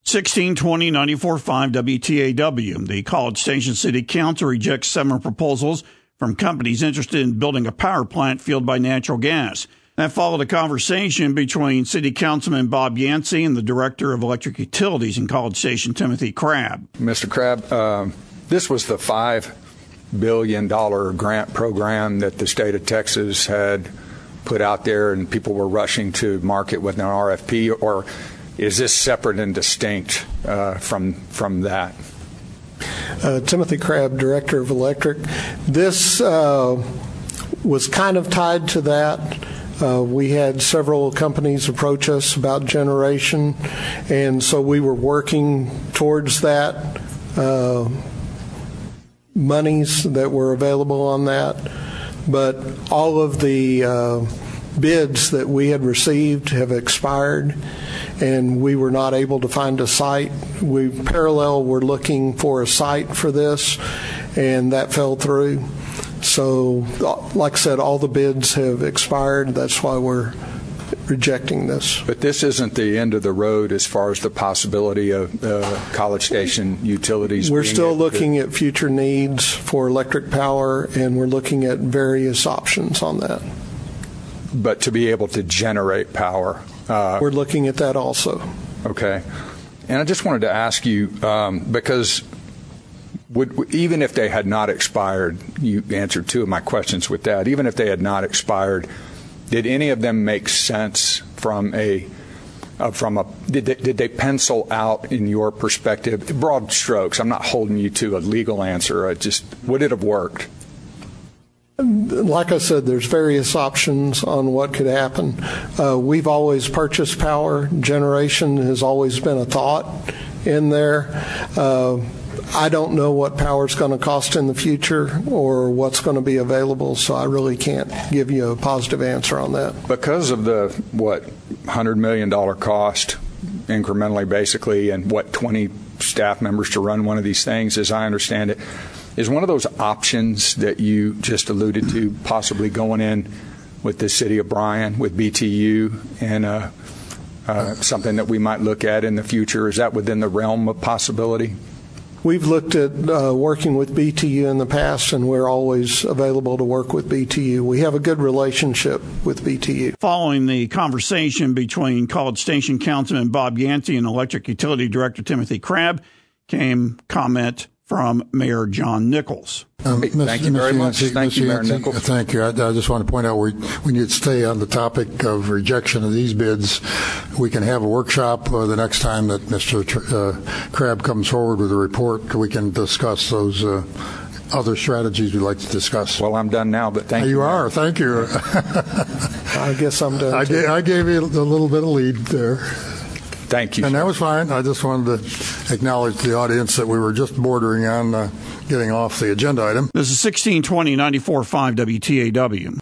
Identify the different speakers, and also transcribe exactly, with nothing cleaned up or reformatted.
Speaker 1: sixteen twenty, ninety-four point five W T A W. The College Station City Council rejects seven proposals from companies interested in building a power plant fueled by natural gas. That followed a conversation between City Councilman Bob Yancey and the Director of Electric Utilities in College Station, Timothy Crabb.
Speaker 2: Mister Crabb, uh, this was the five billion dollars grant program that the state of Texas had put out there, and people were rushing to market with an R F P, or is this separate and distinct uh, from from that?
Speaker 3: Uh, Timothy Crabb, Director of Electric. This uh, was kind of tied to that. Uh, we had several companies approach us about generation, and so we were working towards that, uh, monies that were available on that. But all of the uh, bids that we had received have expired, and we were not able to find a site. We parallel were looking for a site for this, and that fell through. So, like I said, all the bids have expired. That's why we're rejecting this.
Speaker 2: But this isn't the end of the road as far as the possibility of uh, College Station utilities.
Speaker 3: We're
Speaker 2: being
Speaker 3: still
Speaker 2: at,
Speaker 3: looking at future needs for electric power, and we're looking at various options on that.
Speaker 2: But to be able to generate power. Uh,
Speaker 3: we're looking at that also.
Speaker 2: Okay. And I just wanted to ask you, um, because would, even if they had not expired, you answered two of my questions with that, even if they had not expired, did any of them make sense from a, uh, from a, did they, did they pencil out in your perspective, broad strokes? I'm not holding you to a legal answer. I just, would it have worked?
Speaker 3: Like I said, there's various options on what could happen. Uh, we've always purchased power. Generation has always been a thought in there. Uh, I don't know what power is going to cost in the future or what's going to be available, so I really can't give you a positive answer on that.
Speaker 2: Because of the, what, one hundred million dollars cost incrementally, basically, and what, twenty staff members to run one of these things, as I understand it, is one of those options that you just alluded to possibly going in with the city of Bryan, with B T U, and uh, uh, something that we might look at in the future? Is that within the realm of possibility?
Speaker 3: We've looked at uh, working with B T U in the past, and we're always available to work with B T U. We have a good relationship with B T U.
Speaker 1: Following the conversation between College Station Councilman Bob Yancey and Electric Utility Director Timothy Crabb came comment from Mayor John Nichols.
Speaker 4: Um,
Speaker 2: hey, thank you very much.
Speaker 4: Yancey,
Speaker 2: thank you, Mayor
Speaker 4: Yancey,
Speaker 2: Nichols.
Speaker 4: Thank you. I, I just want to point out we, we need to stay on the topic of rejection of these bids. We can have a workshop uh, the next time that Mister Tr- uh, Crabb comes forward with a report. We can discuss those uh, other strategies we'd like to discuss.
Speaker 2: Well, I'm done now, but thank you.
Speaker 4: You are. Thank you.
Speaker 3: I guess I'm done.
Speaker 4: I, ga- I gave you a little bit of lead there.
Speaker 2: Thank you.
Speaker 4: And that was fine. I just wanted to acknowledge the audience that we were just bordering on uh, getting off the agenda item.
Speaker 1: This is sixteen twenty, ninety-four point five W T A W.